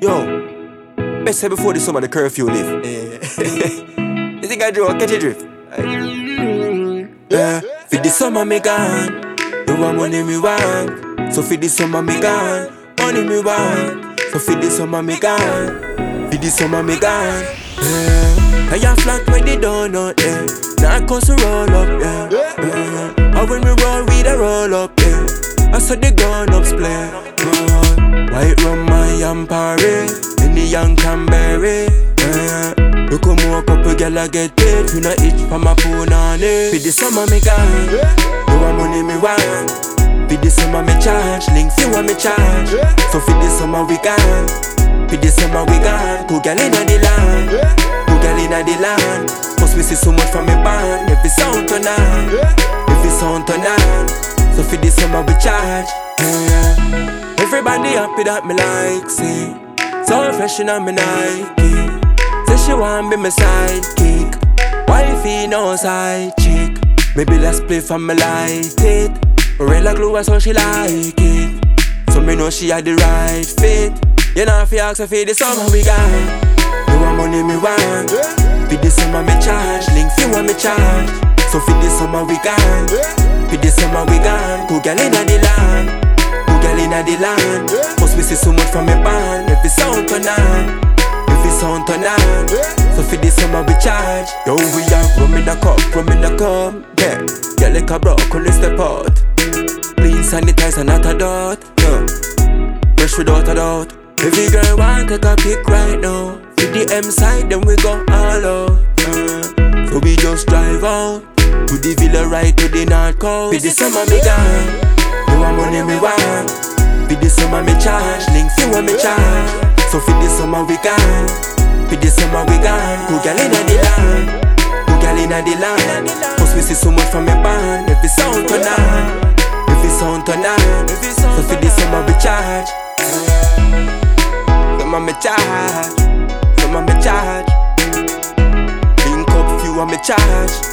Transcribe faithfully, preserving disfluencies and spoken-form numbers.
Yo, best say before the summer the curfew lift. You think I joke? Catch a drift. Yeah, for the summer me gone. You want money me want. So for the summer me gone. Money me want. So for the summer me gone. For the summer me gone. Yeah, I am flat with the donut. Yeah, now cause to roll up. Yeah, yeah. And when we roll, we the roll up. Yeah, I saw the gun up play. Yeah. White rum, my Yampari, in the young Canberry. Yeah. You come walk up a girl I get paid. You not itch for my punani. For the summer me gone. You want money me want. For the summer me charge. Link you want me charge. So for the summer we gone. For the summer we gone. Cool girl inna the land. Cool girl inna the land. Must me see so much from me band. If it's sound turn on. If it's sound turn on. So for the summer we charge. Yeah. Everybody happy that me like see. So fresh in on me Nike. Say she want be my sidekick. Wifey no side chick. Maybe let's play for me like it. Gorilla glue so she like it. So me know she had the right fit. You know if you ask her for the summer we gone. You want money me want. For the summer me charge. Link you want me charge. So for the summer we gone. For the summer we gone. Cool girl inna the land. Girl inna the land. Must we see so much from me band. If it's sound turn on. If it's sound turn on. So for this summer we charge. Yo we are rum in the cup, rum in the cup. Yeah, get like a broke when they step out. Clean sanitize and not a dot. Yeah, fresh without a doubt. Every girl want take a pic right now. For the M side then we go all out. Yeah. So we just drive out to the villa right to the north coast. For the summer me gone. You want money me want. For the summer me charge. Link you want me charge. So for the summer we gone. For the summer we gone. Cool girl inna the land. Cool girl inna the land. Must we see so much from me band. If it's sound turn on. If it's sound turn on. So for the summer we charge. Summer me charge. Summer me charge. Link up few want me charge.